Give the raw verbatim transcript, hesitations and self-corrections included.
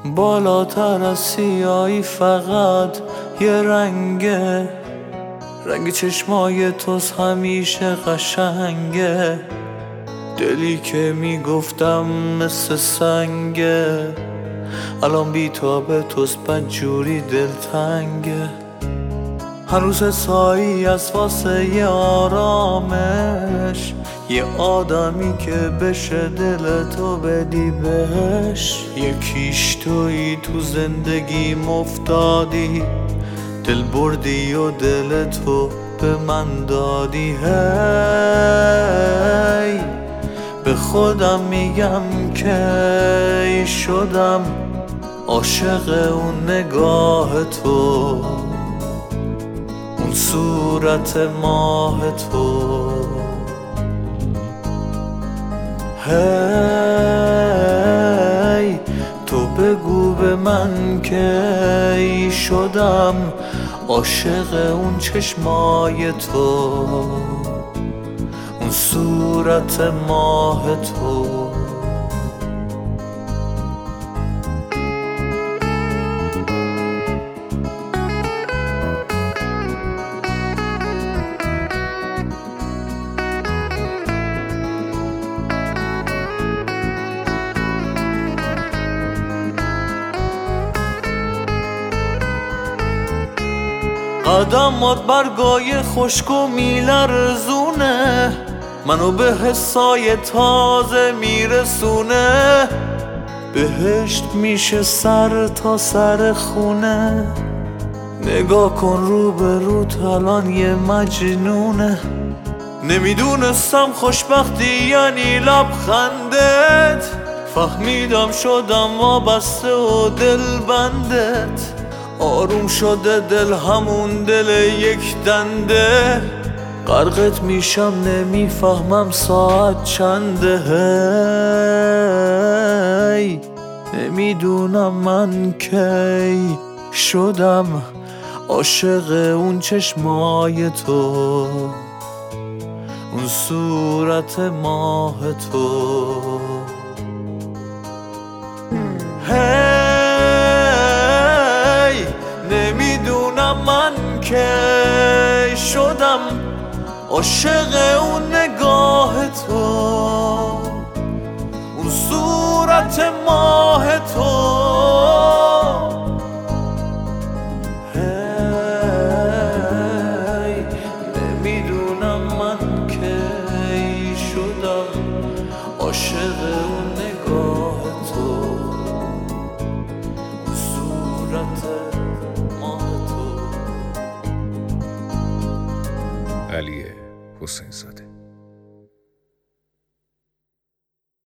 بالاتر از سیاهی فقط یه رنگه، رنگ چشمای توست همیشه قشنگه، دلی که میگفتم مثل سنگه، الان بی تا به توست بدجوری دلتنگه. هنوز حسایی از واسه یه آرامش، یه آدمی که بشه دل تو بدی بهش. یکیش تویی تو زندگی مفتادی، دل بردی و دل تو به من دادی. هی به خودم میگم که شدم عاشق اون نگاه تو، اون صورت ماه تو. هی تو بگو به من که شدم عاشق اون چشمای تو، اون صورت ماه تو. قدمات برگای خشک و میلرزونه، منو به حسای تازه میرسونه. بهشت میشه سر تا سر خونه، نگاه کن رو به روت الان یه مجنونه. نمیدونستم خوشبختی یعنی لبخندت، فهمیدم شدم وابسته و دل بندت. آروم شده دل همون دل یک دنده، غرقت میشم نمیفهمم ساعت چنده. هی نمیدونم من کی شدم عاشق اون چشمای تو، اون صورت ماه تو. هی نمیدونم من کی شدم عاشق اون نگاه تو، اون صورت ماه تو. هی نمیدونم من کی شدم عاشق اون نگاه تو، اون صورت علی حسین زاده.